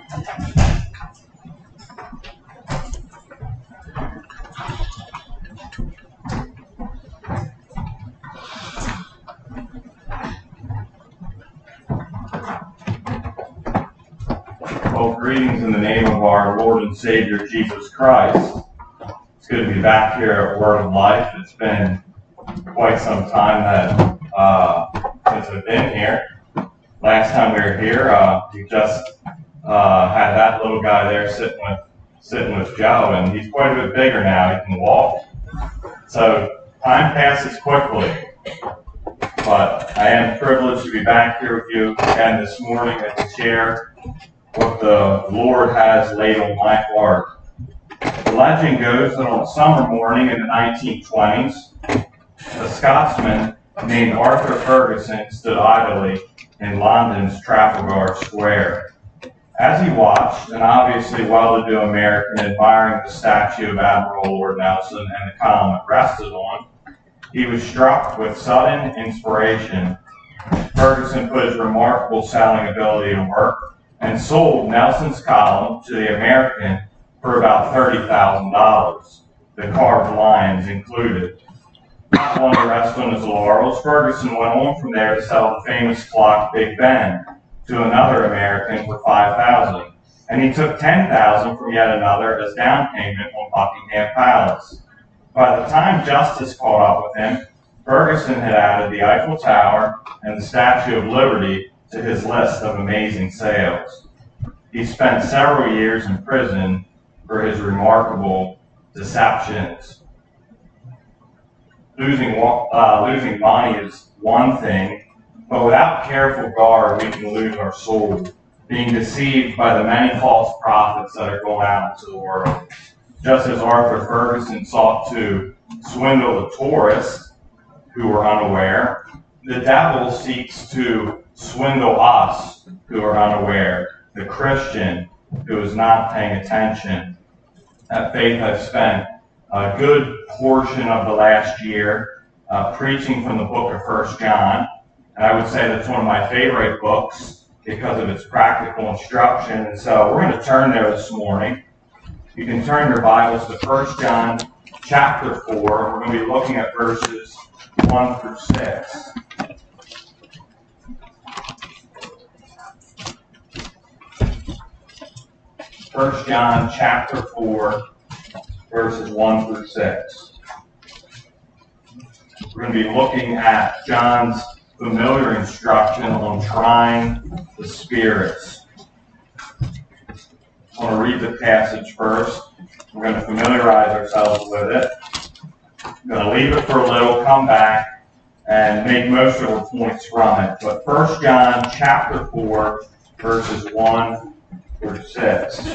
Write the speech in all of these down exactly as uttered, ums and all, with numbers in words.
Well, greetings in the name of our Lord and Savior Jesus Christ. It's good to be back here at Word of Life. It's been quite some time that uh, since I've been here. Last time we were here, uh, we just uh, had that little guy there sitting with sitting with Joe, and he's quite a bit bigger now. He can walk. So time passes quickly. But I am privileged to be back here with you again this morning and to share what the Lord has laid on my heart. The legend goes that on a summer morning in the nineteen twenties, a Scotsman named Arthur Ferguson stood idly in London's Trafalgar Square. As he watched, an obviously well-to-do American admiring the statue of Admiral Lord Nelson and the column it rested on, he was struck with sudden inspiration. Ferguson put his remarkable selling ability to work and sold Nelson's column to the American for about thirty thousand dollars, the carved lions included. Not one to rest on his laurels, Ferguson went on from there to sell the famous clock Big Ben to another American for five thousand dollars, and he took ten thousand dollars from yet another as down payment on Buckingham Palace. By the time justice caught up with him, Ferguson had added the Eiffel Tower and the Statue of Liberty to his list of amazing sales. He spent several years in prison for his remarkable deceptions. Losing, uh, losing money is one thing, but without careful guard, we can lose our soul, being deceived by the many false prophets that are going out into the world. Just as Arthur Ferguson sought to swindle the tourists who were unaware, the devil seeks to swindle us who are unaware, the Christian who is not paying attention. At Faith, I've spent a good portion of the last year uh, preaching from the book of First John, and I would say that's one of my favorite books because of its practical instruction. And so we're going to turn there this morning. You can turn your Bibles to First John chapter four. We're going to be looking at verses one through six. First John chapter four, verses one through six. We're going to be looking at John's familiar instruction on trying the spirits. I want to read the passage first. We're going to familiarize ourselves with it. We're going to leave it for a little, come back, and make most of our points from it. But First John chapter four, verses one through six.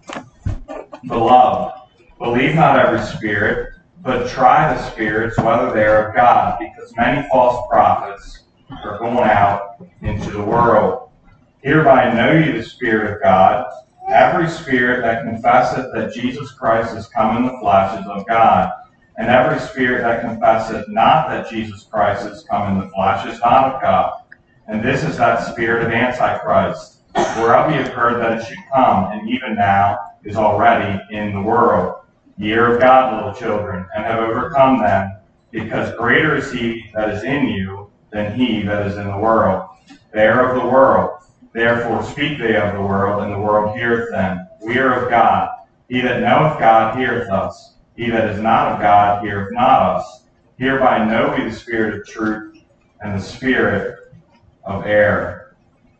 Beloved, believe not every spirit, but try the spirits whether they are of God, because many false prophets are going out into the world. Hereby know ye the Spirit of God. Every spirit that confesseth that Jesus Christ is come in the flesh is of God, and every spirit that confesseth not that Jesus Christ is come in the flesh is not of God. And this is that spirit of Antichrist, whereof ye have heard that it should come, and even now is already in the world. Ye are of God, little children, and have overcome them, because greater is he that is in you than he that is in the world. They are of the world, therefore speak they of the world, and the world heareth them. We are of God. He that knoweth God heareth us. He that is not of God heareth not us. Hereby know we the spirit of truth and the spirit of error.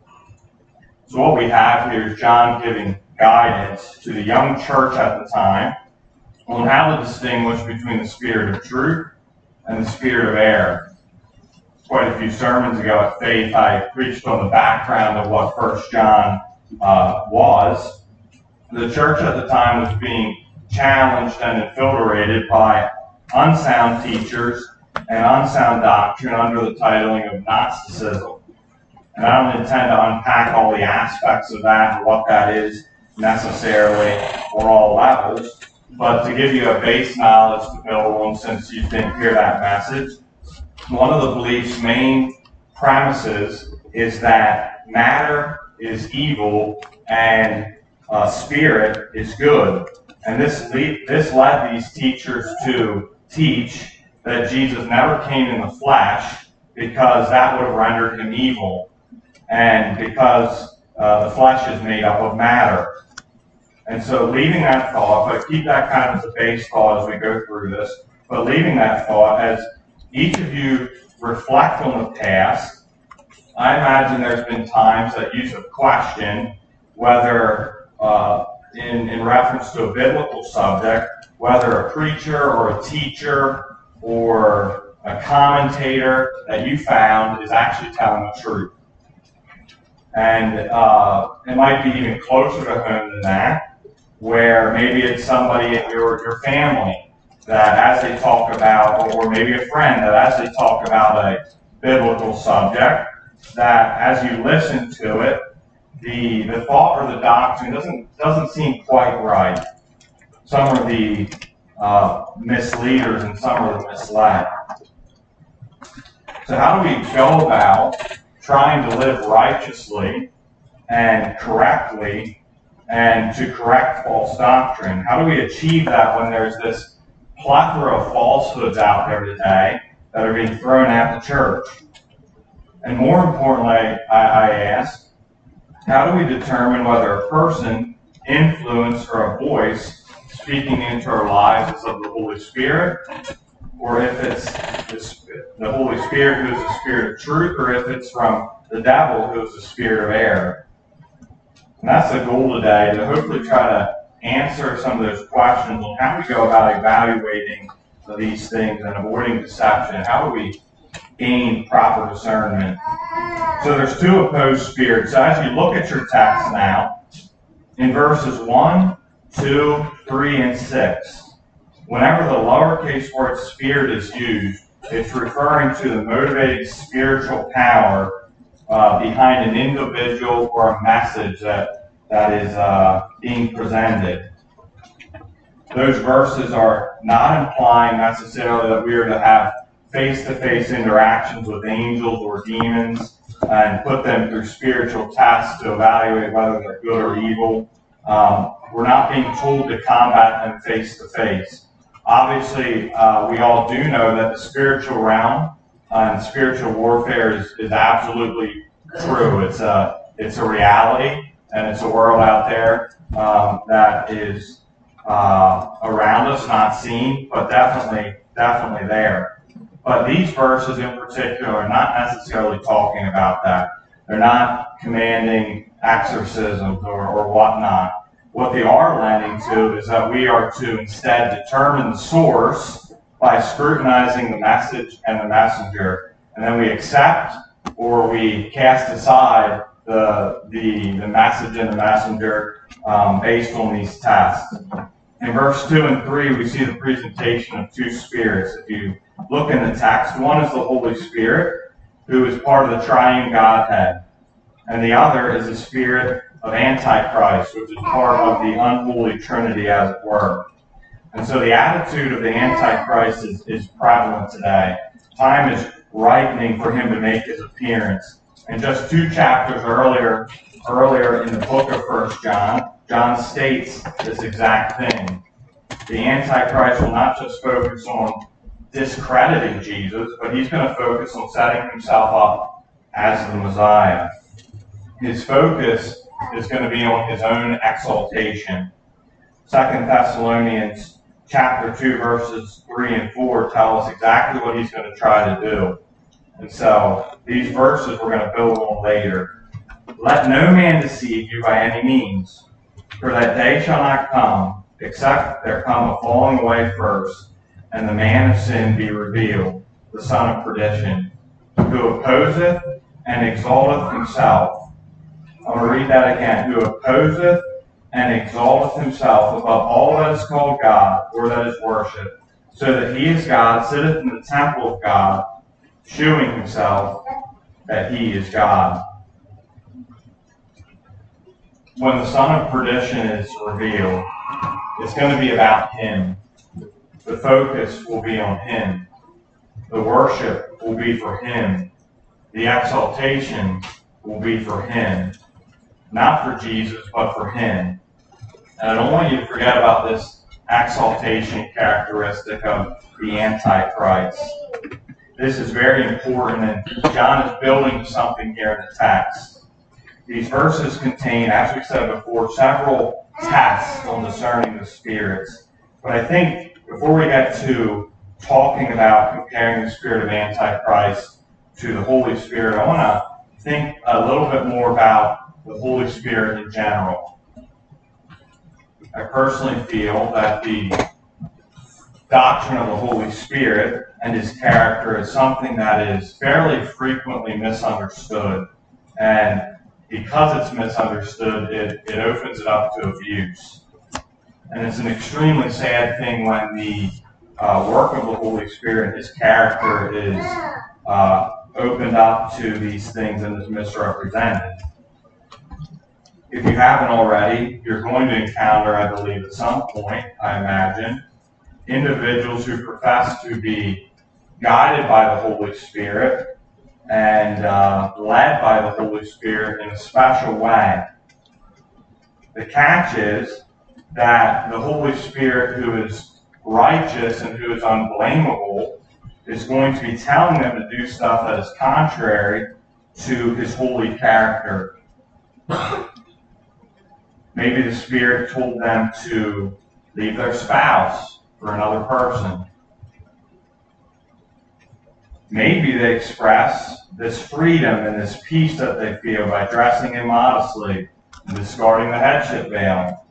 So what we have here is John giving guidance to the young church at the time on how to distinguish between the spirit of truth and the spirit of error. Quite a few sermons ago at Faith, I preached on the background of what First John uh, was. The church at the time was being challenged and infiltrated by unsound teachers and unsound doctrine under the titling of Gnosticism. And I don't intend to unpack all the aspects of that and what that is necessarily for all levels, but to give you a base knowledge to build on since you didn't hear that message. One of the belief's main premises is that matter is evil and uh, spirit is good. And this, le- this led these teachers to teach that Jesus never came in the flesh because that would have rendered him evil. And because uh, the flesh is made up of matter. And so leaving that thought, but keep that kind of as a base thought as we go through this, but leaving that thought, as each of you reflect on the past, I imagine there's been times that you have questioned whether, uh, in, in reference to a biblical subject, whether a preacher or a teacher or a commentator that you found is actually telling the truth. And uh, it might be even closer to home than that, where maybe it's somebody in your, your family that as they talk about, or maybe a friend that as they talk about a biblical subject, that as you listen to it, the, the thought or the doctrine doesn't, doesn't seem quite right. Some are the uh, misleaders and some are the misled. So how do we go about trying to live righteously and correctly and to correct false doctrine? How do we achieve that when there's this plethora of falsehoods out there today that are being thrown at the church? And more importantly, I, I ask, how do we determine whether a person, influence, or a voice speaking into our lives is of the Holy Spirit, or if it's the Holy Spirit who is the Spirit of truth, or if it's from the devil who is the spirit of error? And that's the goal today, to hopefully try to answer some of those questions on how we go about evaluating these things and avoiding deception. How do we gain proper discernment? So there's two opposed spirits. So as you look at your text now, in verses one, two, three, and six, whenever the lowercase word spirit is used, it's referring to the motivating spiritual power uh, behind an individual or a message that, that is uh, being presented. Those verses are not implying necessarily that we are to have face-to-face interactions with angels or demons and put them through spiritual tests to evaluate whether they're good or evil. Um, we're not being told to combat them face-to-face. Obviously, uh, we all do know that the spiritual realm uh, and spiritual warfare is, is absolutely true. It's a, it's a reality, and it's a world out there um, that is uh, around us, not seen, but definitely, definitely there. But these verses in particular are not necessarily talking about that. They're not commanding exorcisms or, or whatnot. What they are lending to is that we are to instead determine the source by scrutinizing the message and the messenger. And then we accept or we cast aside the, the, the message and the messenger um, based on these tests. In verse two and three, we see the presentation of two spirits. If you look in the text, one is the Holy Spirit, who is part of the triune Godhead. And the other is the spirit of Antichrist, which is part of the unholy Trinity, as it were. And so the attitude of the Antichrist is, is prevalent today. Time is ripening for him to make his appearance. And just two chapters earlier, earlier in the book of First John, John states this exact thing. The Antichrist will not just focus on discrediting Jesus, but he's going to focus on setting himself up as the Messiah. His focus is going to be on his own exaltation. Second Thessalonians chapter two, verses three and four tell us exactly what he's going to try to do. And so these verses we're going to build on later. Let no man deceive you by any means, for that day shall not come, except there come a falling away first, and the man of sin be revealed, the son of perdition, who opposeth and exalteth himself. I'm going to read that again. Who opposeth and exalteth himself above all that is called God, or that is worshipped, so that he is God, sitteth in the temple of God, shewing himself that he is God. When the son of perdition is revealed, it's going to be about him. The focus will be on him. The worship will be for him. The exaltation will be for him. Not for Jesus, but for him. And I don't want you to forget about this exaltation characteristic of the Antichrist. This is very important, and John is building something here in the text. These verses contain, as we said before, several tests on discerning the spirits. But I think before we get to talking about comparing the spirit of Antichrist to the Holy Spirit, I want to think a little bit more about the Holy Spirit in general. I personally feel that the doctrine of the Holy Spirit and his character is something that is fairly frequently misunderstood. And because it's misunderstood, it, it opens it up to abuse. And it's an extremely sad thing when the uh, work of the Holy Spirit, his character, is uh, opened up to these things and is misrepresented. If you haven't already, you're going to encounter, I believe, at some point, I imagine, individuals who profess to be guided by the Holy Spirit and uh, led by the Holy Spirit in a special way. The catch is that the Holy Spirit, who is righteous and who is unblameable, is going to be telling them to do stuff that is contrary to his holy character. Maybe the Spirit told them to leave their spouse for another person. Maybe they express this freedom and this peace that they feel by dressing immodestly and discarding the headship veil.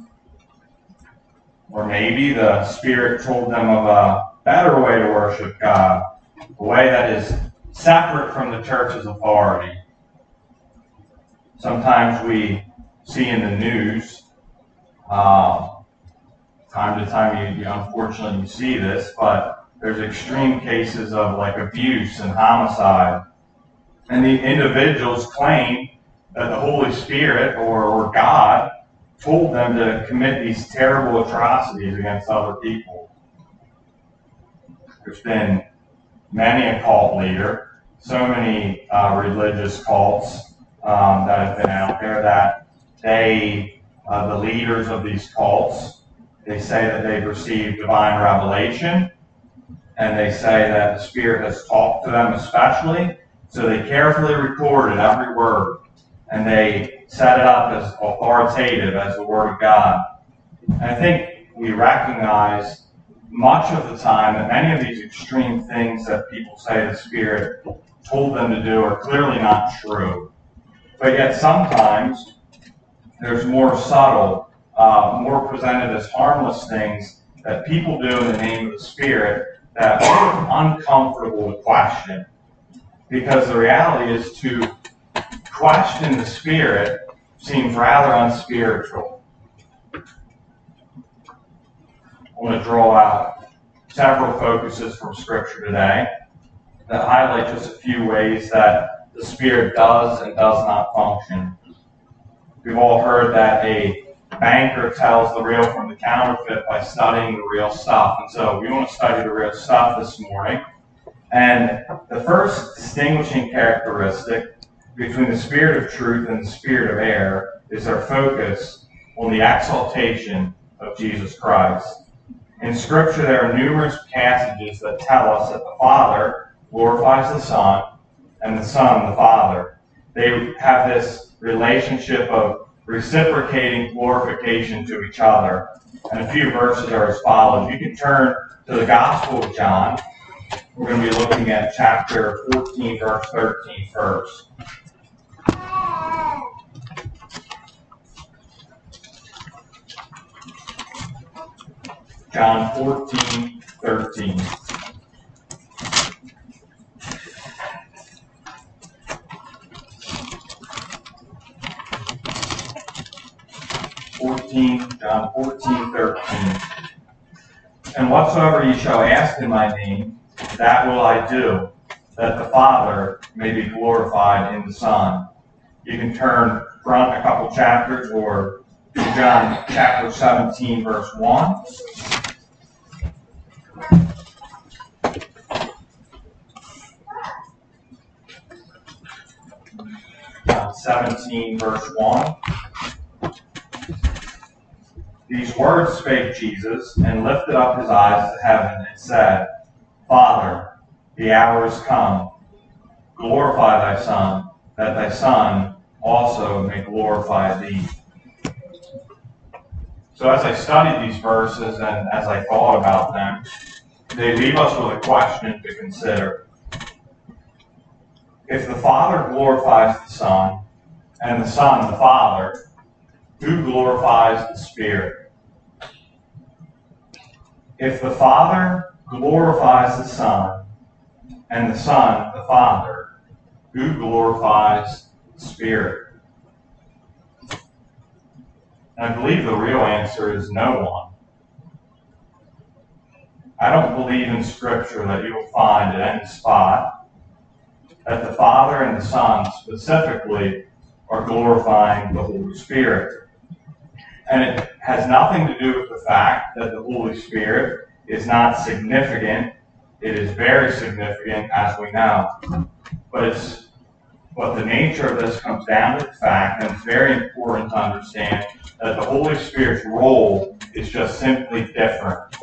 Or maybe the Spirit told them of a better way to worship God, a way that is separate from the church's authority. Sometimes we see in the news, um, time to time, you, you unfortunately you see this, but there's extreme cases of like abuse and homicide. And the individuals claim that the Holy Spirit or, or God told them to commit these terrible atrocities against other people. There's been many a cult leader, so many uh, religious cults um, that have been out there that they, uh, the leaders of these cults, they say that they've received divine revelation, and they say that the Spirit has talked to them especially, so they carefully recorded every word, and they set it up as authoritative as the Word of God. And I think we recognize much of the time that many of these extreme things that people say the Spirit told them to do are clearly not true. But yet sometimes there's more subtle, uh, more presented as harmless things that people do in the name of the Spirit that are uncomfortable to question. Because the reality is to question the Spirit seems rather unspiritual. I want to draw out several focuses from Scripture today that highlight just a few ways that the Spirit does and does not function. We've all heard that a banker tells the real from the counterfeit by studying the real stuff. And so we want to study the real stuff this morning. And the first distinguishing characteristic between the Spirit of truth and the Spirit of error is their focus on the exaltation of Jesus Christ. In Scripture, there are numerous passages that tell us that the Father glorifies the Son and the Son the Father. They have this relationship of reciprocating glorification to each other. And a few verses are as follows. You can turn to the Gospel of John. We're going to be looking at chapter fourteen, verse thirteen first. John fourteen, thirteen. fourteen, John fourteen, thirteen. And whatsoever ye shall ask in my name, that will I do, that the Father may be glorified in the Son. You can turn front a couple chapters or to John chapter seventeen, verse one. John seventeen, verse one. These words spake Jesus, and lifted up his eyes to heaven, and said, Father, the hour is come. Glorify thy Son, that thy Son also may glorify thee. So as I studied these verses and as I thought about them, they leave us with a question to consider. If the Father glorifies the Son, and the Son the Father, who glorifies the Spirit? If the Father glorifies the Son, and the Son the Father, who glorifies the Spirit? And I believe the real answer is no one. I don't believe in Scripture that you will find at any spot that the Father and the Son specifically are glorifying the Holy Spirit. And it has nothing to do with the fact that the Holy Spirit is not significant. It is very significant, as we know. But it's but the nature of this comes down to the fact, and it's very important to understand, that the Holy Spirit's role is just simply different.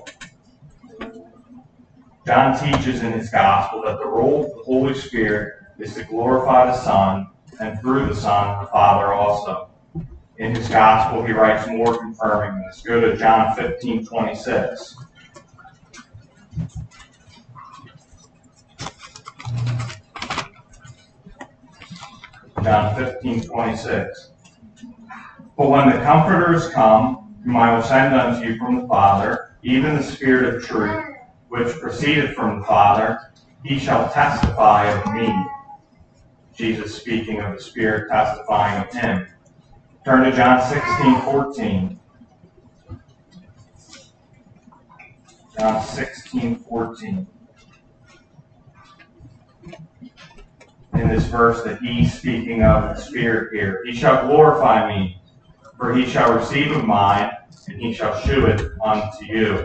John teaches in his Gospel that the role of the Holy Spirit is to glorify the Son, and through the Son, the Father also. In his Gospel, he writes more confirming this. Go to John fifteen twenty-six. John fifteen twenty-six. But when the Comforter is come, whom I will send unto you from the Father, even the Spirit of truth, which proceeded from the Father, he shall testify of me. Jesus speaking of the Spirit testifying of him. Turn to John sixteen fourteen. John sixteen fourteen. In this verse that he's speaking of the Spirit here. He shall glorify me, for he shall receive of mine, and he shall shew it unto you.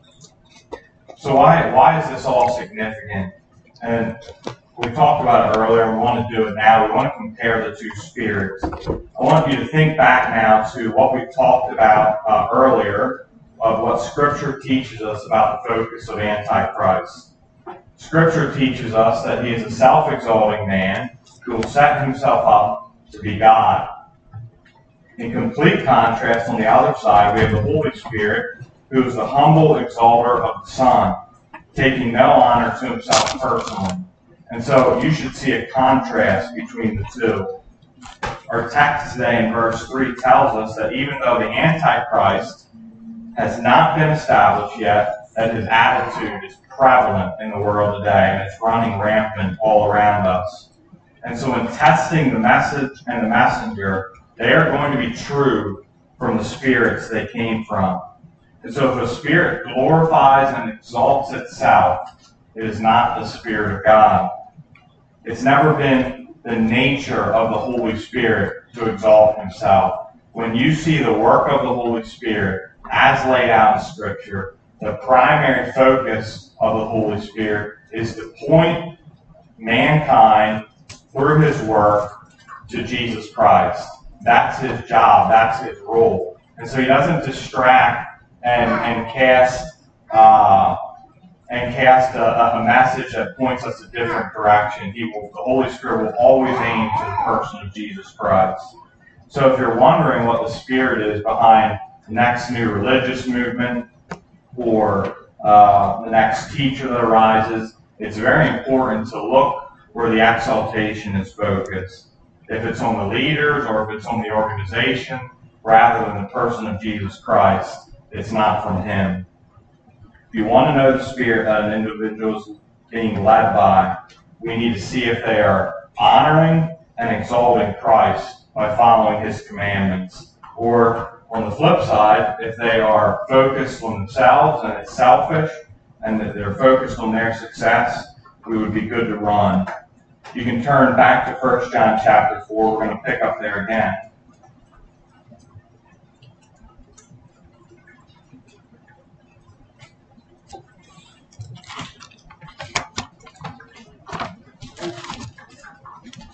So why, why is this all significant? And we talked about it earlier, and we want to do it now. We want to compare the two spirits. I want you to think back now to what we talked about uh, earlier of what Scripture teaches us about the focus of Antichrist. Scripture teaches us that he is a self-exalting man who will set himself up to be God. In complete contrast, on the other side, we have the Holy Spirit, who is the humble exalter of the Son, taking no honor to himself personally. And so you should see a contrast between the two. Our text today in verse three tells us that even though the Antichrist has not been established yet, that his attitude is prevalent in the world today, and it's running rampant all around us. And so in testing the message and the messenger, they are going to be true from the spirits they came from. And so if a spirit glorifies and exalts itself, it is not the Spirit of God. It's never been the nature of the Holy Spirit to exalt himself. When you see the work of the Holy Spirit as laid out in Scripture, the primary focus of the Holy Spirit is to point mankind through his work to Jesus Christ. That's his job. That's his role. And so he doesn't distract and, and cast uh, and cast a, a message that points us a different direction. He will, the Holy Spirit will always aim to the person of Jesus Christ. So if you're wondering what the Spirit is behind the next new religious movement or uh, the next teacher that arises, it's very important to look where the exaltation is focused. If it's on the leaders or if it's on the organization, rather than the person of Jesus Christ, it's not from him. If you want to know the spirit that an individual is being led by, we need to see if they are honoring and exalting Christ by following his commandments. Or on the flip side, if they are focused on themselves and it's selfish and that they're focused on their success, we would be good to run. You can turn back to First John chapter four. We're going to pick up there again.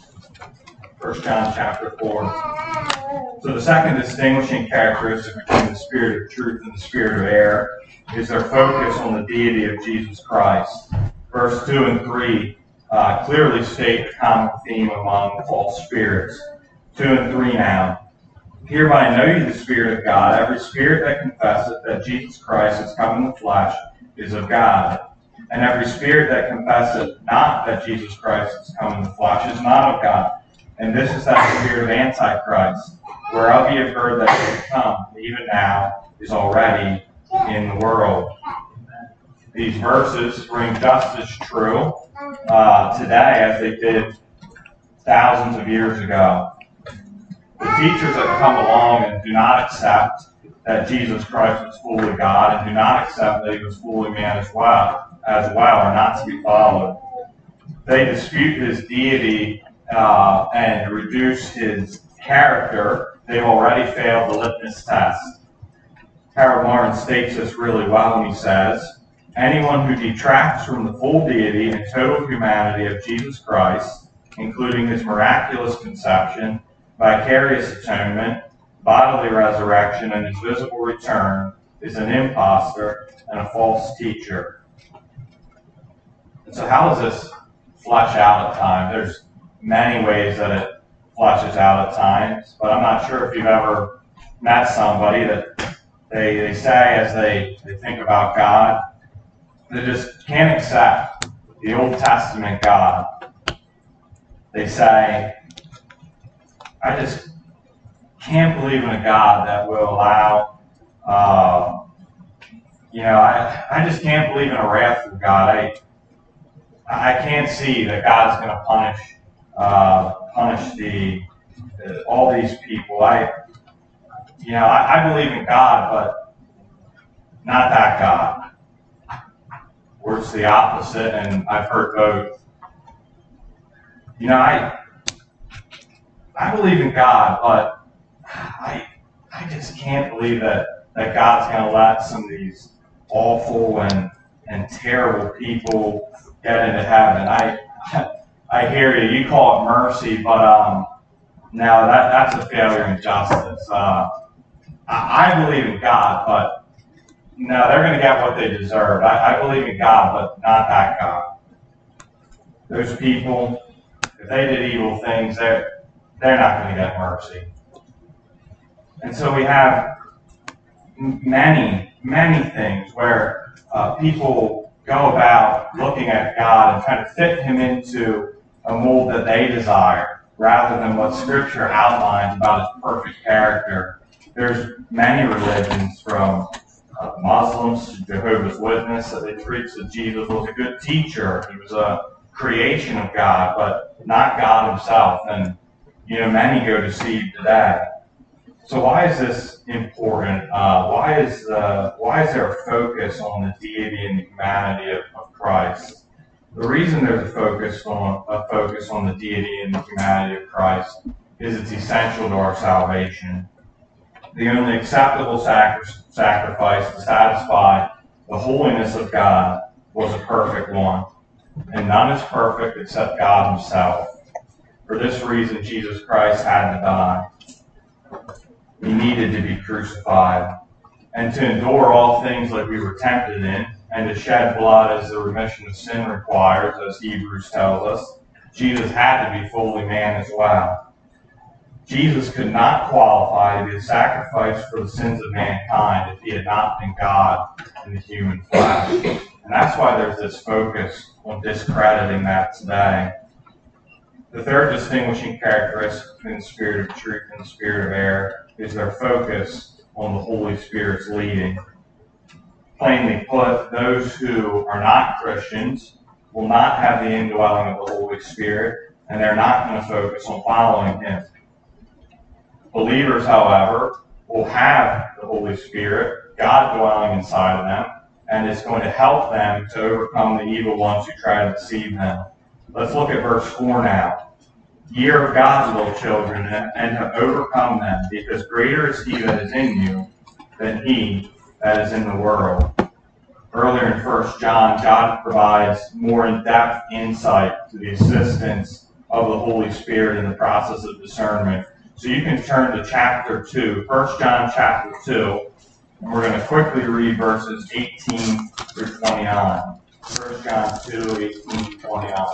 First John chapter four. So the second distinguishing characteristic between the spirit of truth and the spirit of error is their focus on the deity of Jesus Christ. Verse two and three uh, clearly state the common theme among false spirits. two and three now. Hereby know ye the Spirit of God. Every spirit that confesseth that Jesus Christ is come in the flesh is of God. And every spirit that confesseth not that Jesus Christ is come in the flesh is not of God. And this is that spirit of Antichrist, whereof ye have heard that it is come, and even now is already in the world. These verses ring just as true uh, today as they did thousands of years ago. The teachers that come along and do not accept that Jesus Christ was fully God and do not accept that he was fully man as well, as well are not to be followed. They dispute his deity uh, and reduce his character. They've already failed the litmus test. Harold Martin states this really well when he says, anyone who detracts from the full deity and total humanity of Jesus Christ, including his miraculous conception, vicarious atonement, bodily resurrection, and his visible return, is an impostor and a false teacher. And so how does this flesh out at times? There's many ways that it fleshes out at times, but I'm not sure if you've ever met somebody that they, they say as they, they think about God, they just can't accept the Old Testament God. They say, I just can't believe in a God that will allow, uh, you know, I, I just can't believe in a wrathful God. I I can't see that God's going to punish uh, punish the uh, all these people. I, you know, I, I believe in God, but not that God. Or it's the opposite, and I've heard both. You know, I. I believe in God, but I I just can't believe that, that God's going to let some of these awful and, and terrible people get into heaven. I I hear you. You call it mercy, but um, no, that, that's a failure in justice. Uh, I, I believe in God, but no, they're going to get what they deserve. I, I believe in God, but not that God. Those people, if they did evil things, they're they're not going to get mercy. And so we have many, many things where uh, people go about looking at God and trying to fit him into a mold that they desire, rather than what Scripture outlines about his perfect character. There's many religions, from uh, Muslims to Jehovah's Witnesses, that they preach that Jesus was a good teacher. He was a creation of God, but not God himself. And you know, many go deceived today. So why is this important? Uh, why is the why is there a focus on the deity and the humanity of, of Christ? The reason there's a focus on a focus on the deity and the humanity of Christ is it's essential to our salvation. The only acceptable sacri- sacrifice to satisfy the holiness of God was a perfect one, and none is perfect except God himself. For this reason, Jesus Christ had to die. He needed to be crucified, and to endure all things like we were tempted in, and to shed blood as the remission of sin requires, as Hebrews tells us. Jesus had to be fully man as well. Jesus could not qualify to be a sacrifice for the sins of mankind if he had not been God in the human flesh. And that's why there's this focus on discrediting that today. The third distinguishing characteristic between the spirit of truth and the spirit of error is their focus on the Holy Spirit's leading. Plainly put, those who are not Christians will not have the indwelling of the Holy Spirit, and they're not going to focus on following him. Believers, however, will have the Holy Spirit, God dwelling inside of them, and it's going to help them to overcome the evil ones who try to deceive them. Let's look at verse four now. Ye are of God's little children, and have overcome them, because greater is he that is in you than he that is in the world. Earlier in First John, God provides more in-depth insight to the assistance of the Holy Spirit in the process of discernment. So you can turn to chapter two, First John chapter two, And we're going to quickly read verses eighteen through twenty-nine. First John two, eighteen through twenty-nine.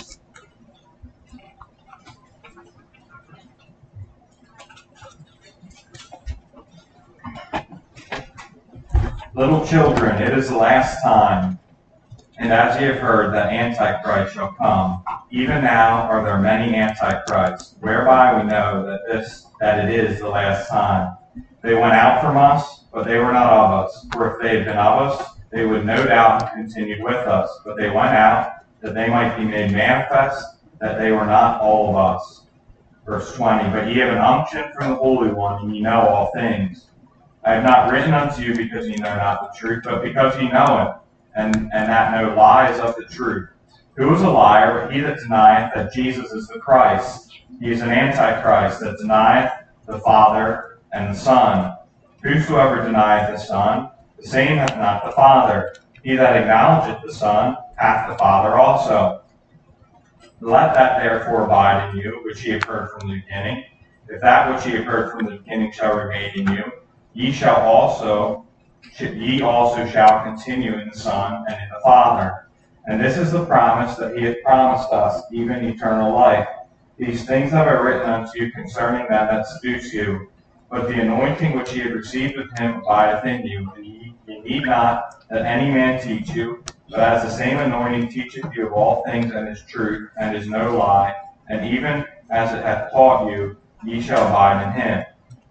Little children, it is the last time, and as ye have heard that Antichrist shall come, even now are there many Antichrists, whereby we know that this that it is the last time. They went out from us, but they were not of us. For if they had been of us, they would no doubt have continued with us. But they went out, that they might be made manifest, that they were not all of us. Verse twenty, but ye have an unction from the Holy One, and ye know all things. I have not written unto you because ye know not the truth, but because ye know it, and, and that no lie is of the truth. Who is a liar but he that denieth that Jesus is the Christ? He is an Antichrist that denieth the Father and the Son. Whosoever denieth the Son, the same hath not the Father. He that acknowledgeth the Son hath the Father also. Let that therefore abide in you, which ye have heard from the beginning. If that which ye have heard from the beginning shall remain in you, ye shall also, ye also shall continue in the Son and in the Father. And this is the promise that he hath promised us, even eternal life. These things have I written unto you concerning them that seduce you. But the anointing which ye have received of him abideth in you, and ye, ye need not that any man teach you, but as the same anointing teacheth you of all things and is truth, and is no lie, and even as it hath taught you, ye shall abide in him.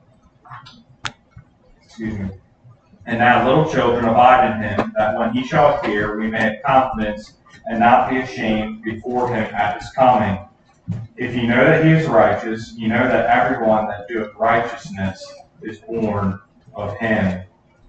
Excuse me. And now, little children, abide in him, that when he shall appear, we may have confidence and not be ashamed before him at his coming. If ye know that he is righteous, ye know that everyone that doeth righteousness is born of him.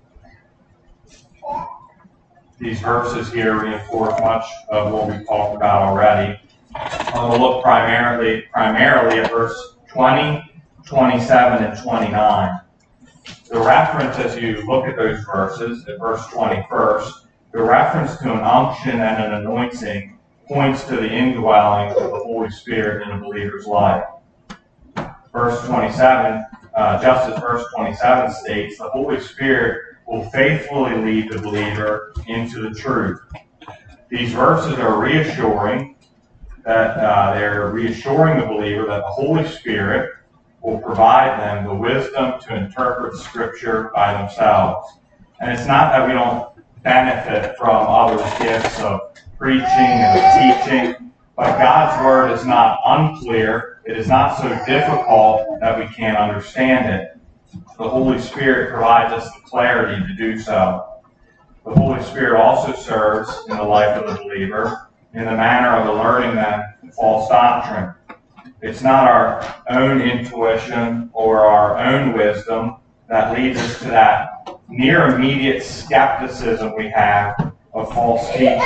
These verses here reinforce much of what we've talked about already. I'm going to look primarily, primarily at verse twenty, twenty-seven, and twenty-nine. The reference, as you look at those verses, at verse twenty first, the reference to an unction and an anointing points to the indwelling of the Holy Spirit in a believer's life. Verse twenty-seven, uh, just as verse twenty-seven states, the Holy Spirit will faithfully lead the believer into the truth. These verses are reassuring that uh, they're reassuring the believer that the Holy Spirit will provide them the wisdom to interpret Scripture by themselves. And it's not that we don't benefit from others' gifts of preaching and teaching, but God's Word is not unclear. It is not so difficult that we can't understand it. The Holy Spirit provides us the clarity to do so. The Holy Spirit also serves in the life of the believer in the manner of alerting them to false doctrine. It's not our own intuition or our own wisdom that leads us to that near immediate skepticism we have of false teaching.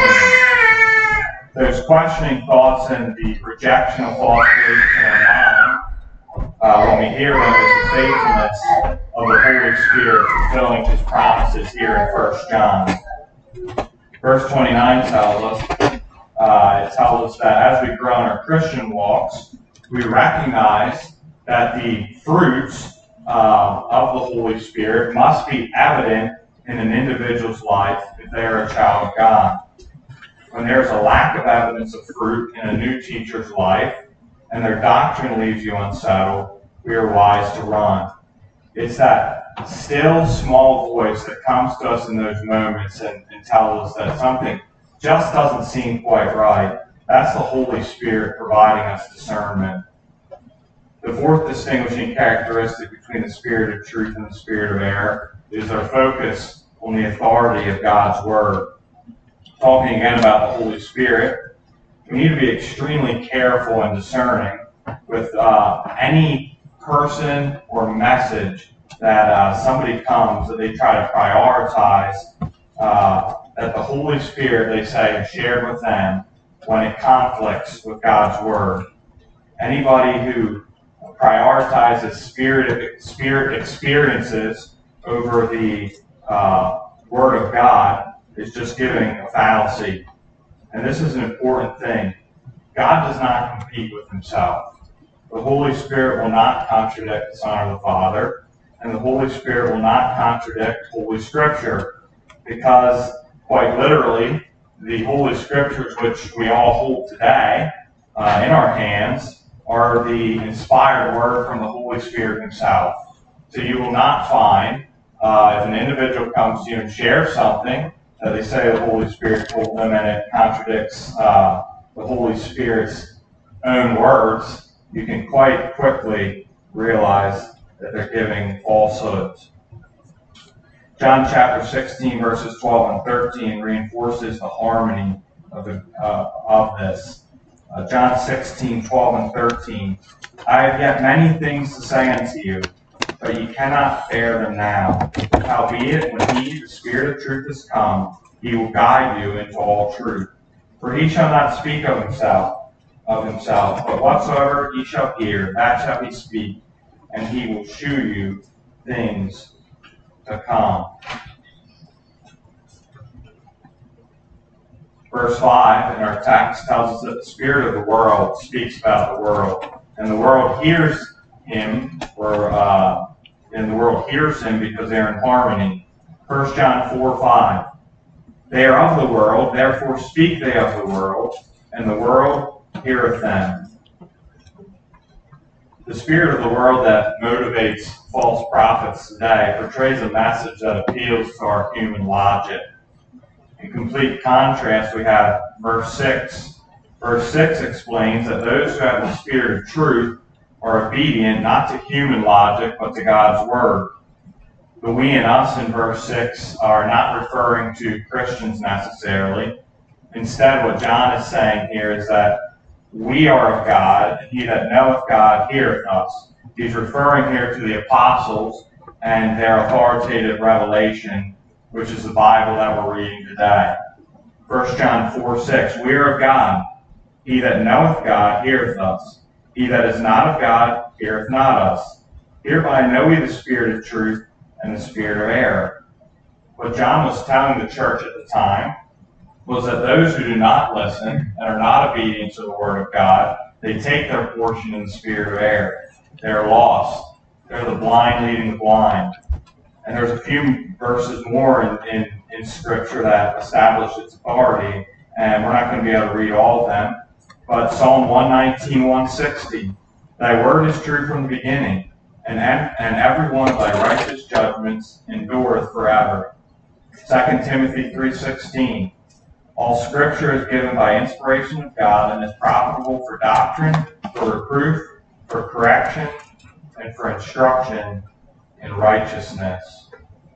Those questioning thoughts and the rejection of false beliefs in our mind, uh, when we hear them, is the faithfulness of the Holy Spirit fulfilling his promises here in First John. Verse twenty-nine tells us, uh, it tells us that as we grow in our Christian walks, we recognize that the fruits uh, of the Holy Spirit must be evident in an individual's life if they are a child of God. When there's a lack of evidence of fruit in a new teacher's life, and their doctrine leaves you unsettled, we are wise to run. It's that still small voice that comes to us in those moments and, and tells us that something just doesn't seem quite right. That's the Holy Spirit providing us discernment. The fourth distinguishing characteristic between the Spirit of truth and the Spirit of error is our focus on the authority of God's Word. Talking again about the Holy Spirit, we need to be extremely careful and discerning with uh, any person or message that uh, somebody comes that they try to prioritize, uh, that the Holy Spirit, they say, has shared with them when it conflicts with God's Word. Anybody who prioritizes spirit, spirit experiences over the uh, Word of God is just giving a fallacy. And this is an important thing. God does not compete with himself. The Holy Spirit will not contradict the Son or the Father. and the Holy Spirit will not contradict Holy Scripture, because quite literally, the Holy Scriptures, which we all hold today uh, in our hands, are the inspired word from the Holy Spirit himself. So you will not find, uh, if an individual comes to you and shares something that they say the Holy Spirit told them and it contradicts uh, the Holy Spirit's own words, you can quite quickly realize that they're giving falsehoods. John chapter sixteen, verses twelve and thirteen reinforces the harmony of, the, uh, of this. Uh, John sixteen, twelve and thirteen. I have yet many things to say unto you, but ye cannot bear them now. Howbeit, when he, the Spirit of truth, is come, he will guide you into all truth. For he shall not speak of himself, of himself, but whatsoever he shall hear, that shall he speak, and he will shew you things to come. Verse five in our text tells us that the spirit of the world speaks about the world, and the world hears him, or uh, and the world hears him because they are in harmony. First John four, five. They are of the world, therefore speak they of the world, and the world heareth them. The spirit of the world that motivates false prophets today portrays a message that appeals to our human logic. In complete contrast, we have verse six. Verse six explains that those who have the spirit of truth are obedient not to human logic, but to God's word. The we and us in verse six are not referring to Christians necessarily. Instead, what John is saying here is that we are of God, and he that knoweth God heareth us. He's referring here to the apostles and their authoritative revelation, which is the Bible that we're reading today. First John four, six. We are of God. He that knoweth God heareth us. He that is not of God heareth not us. Hereby know we the spirit of truth and the spirit of error. What John was telling the church at the time was that those who do not listen and are not obedient to the word of God, they take their portion in the spirit of error. They're lost. They're the blind leading the blind. And there's a few verses more in, in, in Scripture that establish its authority, and we're not going to be able to read all of them. But Psalm one nineteen, one sixty, thy word is true from the beginning, and, and every one of thy righteous judgments endureth forever. Second Timothy three sixteen, all Scripture is given by inspiration of God and is profitable for doctrine, for reproof, for correction, and for instruction in righteousness.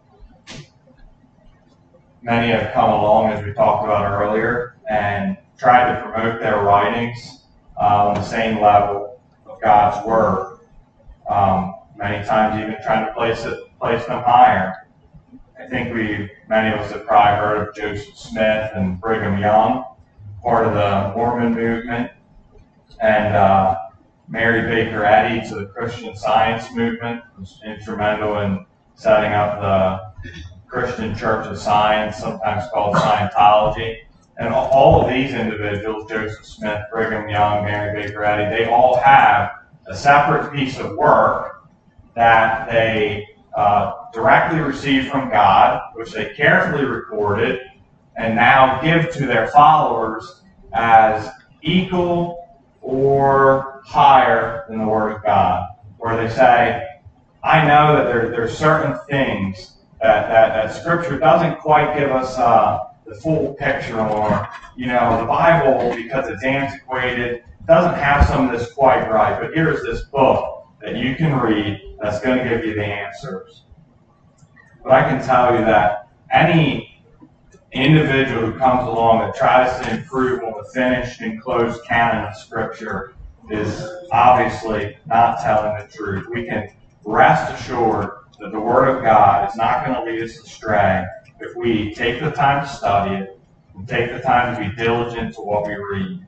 Many have come along, as we talked about earlier, and tried to promote their writings uh, on the same level of God's Word. Um, many times even trying to place it, place them higher. I think we, many of us have probably heard of Joseph Smith and Brigham Young, part of the Mormon movement, and uh, Mary Baker Eddy to the Christian Science movement, was instrumental in setting up the Christian Church of Science, sometimes called Scientology. And all of these individuals, Joseph Smith, Brigham Young, Mary Baker Eddy, they all have a separate piece of work that they uh, directly received from God, which they carefully recorded, and now give to their followers as equal or higher than the Word of God, where they say, I know that there, there are certain things that, that, that Scripture doesn't quite give us uh, the full picture on. You know, the Bible, because it's antiquated, doesn't have some of this quite right, but here's this book that you can read that's going to give you the answers. But I can tell you that any individual who comes along that tries to improve on the finished and closed canon of Scripture is obviously not telling the truth. We can rest assured that the Word of God is not going to lead us astray if we take the time to study it and take the time to be diligent to what we read.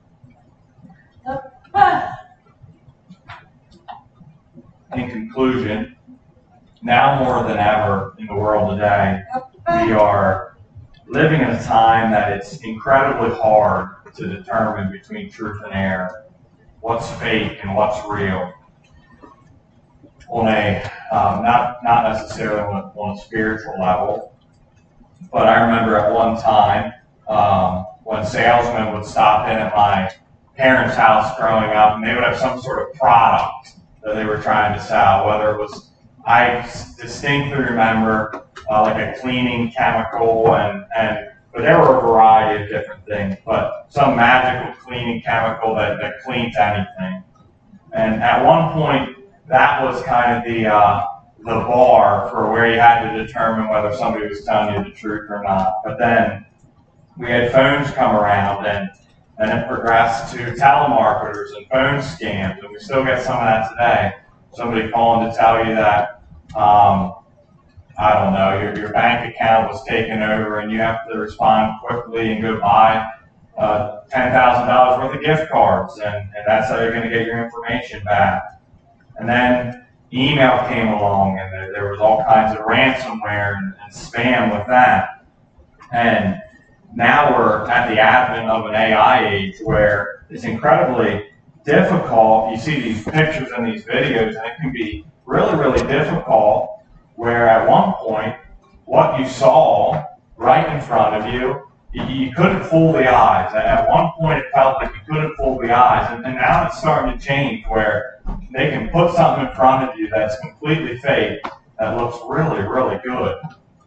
In conclusion, now more than ever in the world today, we are living in a time that it's incredibly hard to determine between truth and error, what's fake and what's real. On a um, not, not necessarily on, on a spiritual level, but I remember at one time um, when salesmen would stop in at my parents' house growing up, and they would have some sort of product that they were trying to sell, whether it was, I distinctly remember uh, like a cleaning chemical, and, and but there were a variety of different things, but some magical cleaning chemical that, that cleans anything. And at one point, that was kind of the uh, the bar for where you had to determine whether somebody was telling you the truth or not. But then we had phones come around, and and it progressed to telemarketers and phone scams, and we still get some of that today. Somebody calling to tell you that, um, I don't know, your, your bank account was taken over and you have to respond quickly and go buy uh, ten thousand dollars worth of gift cards, and, and that's how you're going to get your information back. And then email came along, and there, there was all kinds of ransomware and, and spam with that. And now we're at the advent of an A I age where it's incredibly difficult. You see these pictures and these videos, and it can be really, really difficult, where at one point, what you saw right in front of you, you, you couldn't fool the eyes. At one point, it felt like you couldn't fool the eyes, and, and now it's starting to change, where they can put something in front of you that's completely fake, that looks really, really good.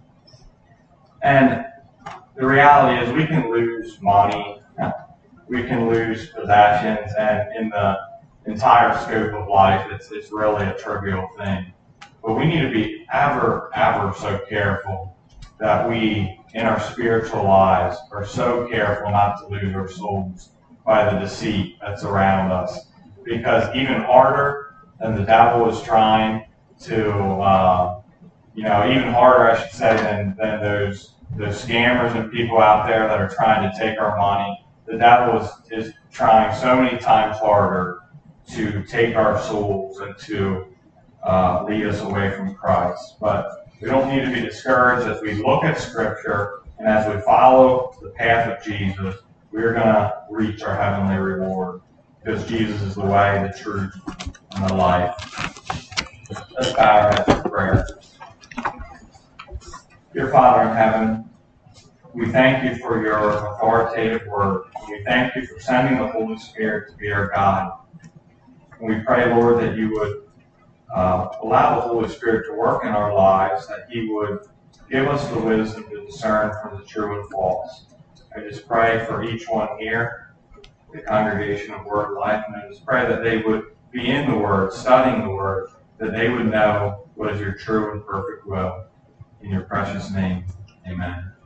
And the reality is we can lose money, we can lose possessions, and in the entire scope of life, it's, it's really a trivial thing. But we need to be ever, ever so careful that we, in our spiritual lives, are so careful not to lose our souls by the deceit that's around us. Because even harder than the devil is trying to, uh, you know, even harder, I should say, than, than those those scammers and people out there that are trying to take our money, the devil is, is trying so many times harder to take our souls and to uh, lead us away from Christ. But we don't need to be discouraged as we look at Scripture, and as we follow the path of Jesus, we're going to reach our heavenly reward, because Jesus is the way, the truth, and the life. Let's bow our heads for prayer. Dear Father in heaven, we thank you for your authoritative word. We thank you for sending the Holy Spirit to be our God. And we pray, Lord, that you would uh, allow the Holy Spirit to work in our lives, that he would give us the wisdom to discern from the true and false. I just pray for each one here, the congregation of Word Life, and I just pray that they would be in the Word, studying the Word, that they would know what is your true and perfect will. In your precious name, amen.